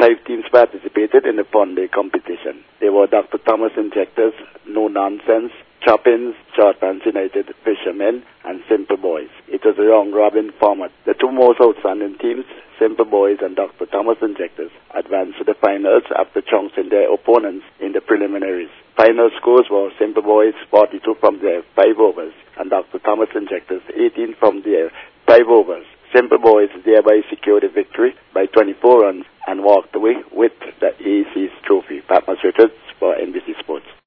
5 teams participated in the fun-day competition. They were Dr. Thomas Injectors, No Nonsense, Choppins, Short Pants United, Fishermen, and Simple Boys. It was a round-robin format. The two most outstanding teams, Simple Boys and Dr. Thomas Injectors, advanced to the finals after trouncing their opponents in the preliminaries. Final scores were Simple Boys 42 from their 5 overs and Dr. Thomas Injectors 18 from their 5 overs. Simple Boys thereby secured a victory by 24 runs and walked away with the AC's trophy. Pat Richards,